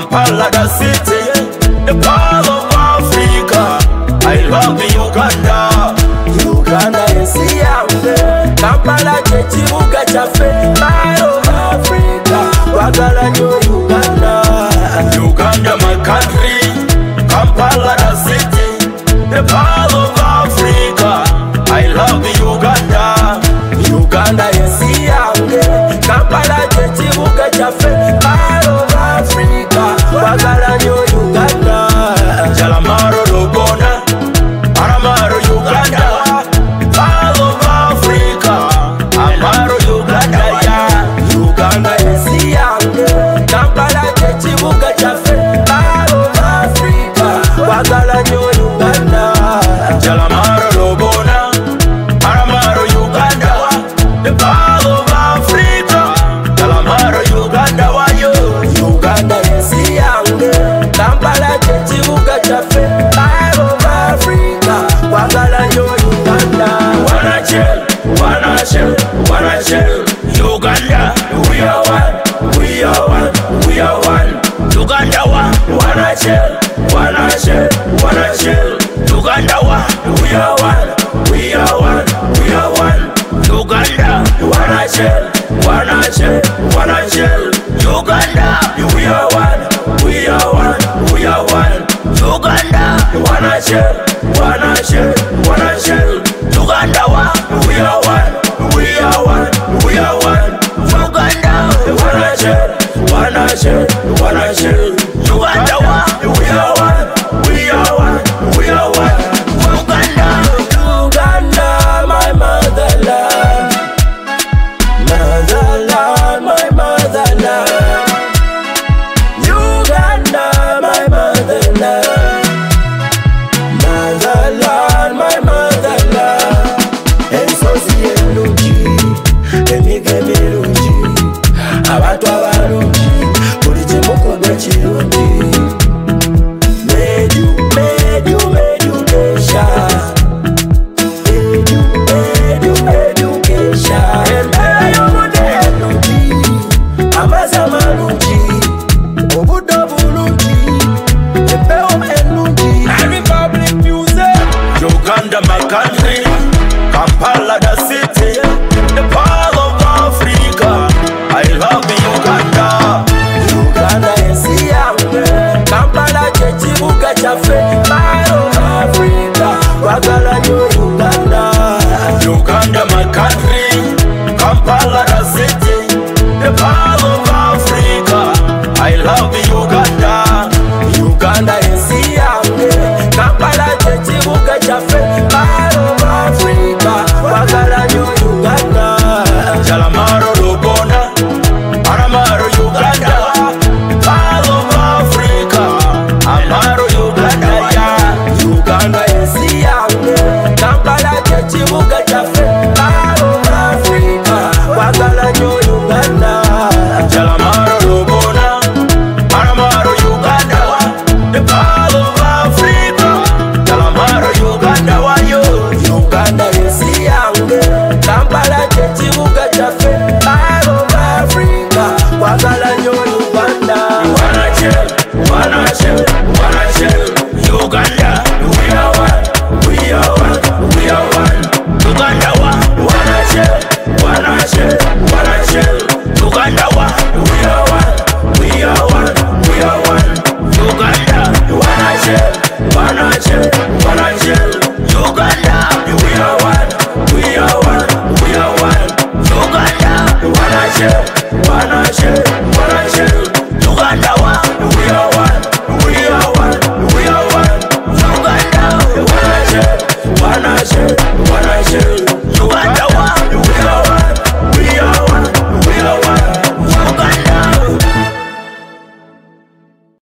Kampala the city, the pearl of Africa. I love Uganda. Uganda ensi yange, Kampala kyekibuga kyaffe, pearl of Africa. Twagala nnyo Uganda. Uganda my country, Kampala the city, the pearl of Africa. I love Uganda. Uganda ensi yange, Kampala kyekibuga kyaffe, pearl of Africa. Twagala nnyo Uganda. Jalamaro Logona, Aramaro Uganda, pearl of Africa. Amaro Uganda, yeah. Uganda ensi yange, Kampala kyekibuga kyaffe, pearl of Africa. Twagala nnyo Uganda. Jalamaro Logona, Aramaro Uganda, the pearl of Africa. Jalamaro Uganda, why you? Uganda ensi yange, Kampala kyekibuga kyaffe, pearl of Africa. Twagala nnyo Uganda. Wanna chill, wanna chill, wanna chill. Uganda, we are one, we are one, we are one. Uganda one, wanna chill, wanna chill, wanna chill. Uganda one, we are one, we are one, we are one. Uganda, wanna chill, wanna chill, wanna chill. Uganda, we are one, we are one, we are one. Uganda, wanna chill, wanna chill, wanna chill. Uganda one, we are one, we are one, we are one. Uganda, wanna chill, wanna chill, wanna chill. Uganda one, we are one, we are one, we are one. Uganda, Uganda, my motherland. Motherland, my motherland. Uganda, my motherland. Motherland, my motherland. Ensozi ennungi, emigo emirungi, abantu abalungi, buli kimu konna kirungi. Uganda, my country, Kampala, the city, the pearl of Africa. I love Uganda. Uganda ensi yange, Kampala kyekibuga kyaffe, pearl of Africa. Twagala nnyo Uganda. Uganda, my country, Kampala, the city, the pearl of Africa. I love Uganda. Uganda ensi yange, Kampala kyekibuga kyaffe, pearl of Africa. Twagala nnyo Uganda. Jalamaro Logona, Aramaro Uganda, pearl of Africa. Amaro Uganda, yeah. Uganda ensi yange, Kampala kyekibuga kyaffe, pearl of Africa. Twagala nnyo Uganda. Jalamaro Logona, Aramaro Uganda, the pearl of Africa. Jalamaro Uganda, why you? Uganda ensi yange, Kampala kyekibuga kyaffe, pearl of Africa. Twagala nnyo Uganda. Wanna chill, wanna chill, wanna chill. Uganda, we are one, we are one, we are one. Uganda one, wanna chill, wanna chill, wanna chill. Uganda one, we are one, we are one, we are one. Uganda, wanna chill, wanna chill, wanna chill. Uganda, we are one, we are one, we are one. Uganda, wanna chill.